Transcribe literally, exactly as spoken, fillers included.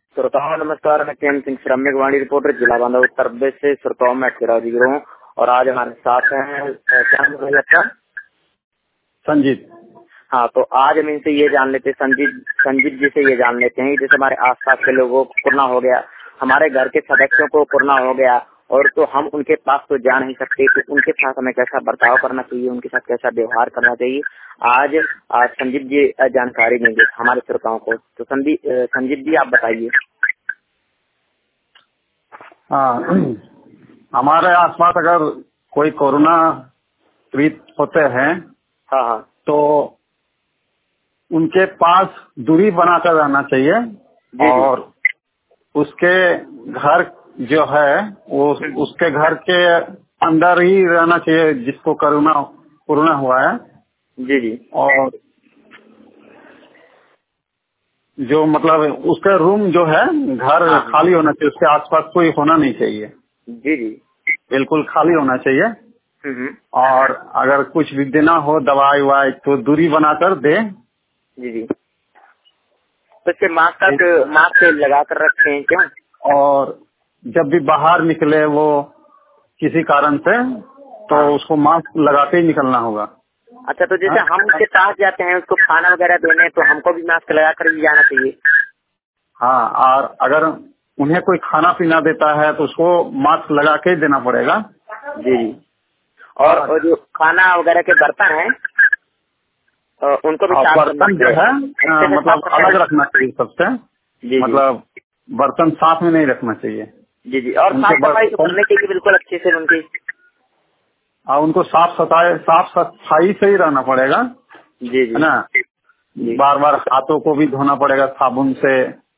श्रोताओं नमस्कार, मैं केम सिंह श्रमिक वाणी रिपोर्टर जिला बांधव उत्तर प्रदेश से। श्रोताओं मैं जी हूँ और आज हमारे साथ हैं क्या नाम है आपका? संजीत। हाँ, तो आज हम इनसे ये जान लेते संजीत संजीत जी से ये जान लेते हैं जैसे हमारे आसपास के लोगों को कोरोना हो गया, हमारे घर के सदस्यों को कोरोना हो गया और तो हम उनके पास तो जा नहीं सकते, तो उनके साथ हमें कैसा बर्ताव करना चाहिए, उनके साथ कैसा व्यवहार करना चाहिए, आज आज संजीत जी जानकारी देंगे हमारे श्रोताओं को। तो संजीत संजीत जी आप बताइए। हाँ, हमारे आसपास अगर कोई कोरोना पीड़ित होते हैं हाँ हाँ तो उनके पास दूरी बनाकर रहना चाहिए जी और उसके घर जो है वो उसके घर के अंदर ही रहना चाहिए जिसको कोरोना कोरोना हुआ है। जी जी और जो मतलब उसका रूम जो है घर हाँ खाली होना चाहिए, उसके आसपास कोई होना नहीं चाहिए, जी जी बिल्कुल खाली होना चाहिए। हम्म और अगर कुछ भी देना हो दवाई वाई तो दूरी बनाकर दे। जी जी तो इसके मास्क मास्क लगा कर रखे हैं क्यों? और जब भी बाहर निकले वो किसी कारण से तो हाँ। उसको मास्क लगा के ही निकलना होगा। अच्छा, तो जैसे हम उसके पास जाते हैं उसको खाना वगैरह देने तो हमको भी मास्क लगा कर ही जाना चाहिए? हाँ, और अगर उन्हें कोई खाना पीना देता है तो उसको मास्क लगा के ही देना पड़ेगा। जी जी और, और जो खाना वगैरह के बर्तन हैं उनको भी साफ बर्तन जो है आ, मतलब अलग रखना चाहिए सबसे। जी मतलब बर्तन साथ में नहीं रखना चाहिए। जी जी और साफ सफाई तो करनी चाहिए बिल्कुल अच्छे से उनकी। हाँ, उनको साफ सफाई साफ सफाई से ही रहना पड़ेगा। जी जी है ना, बार बार हाथों को भी धोना पड़ेगा साबुन से।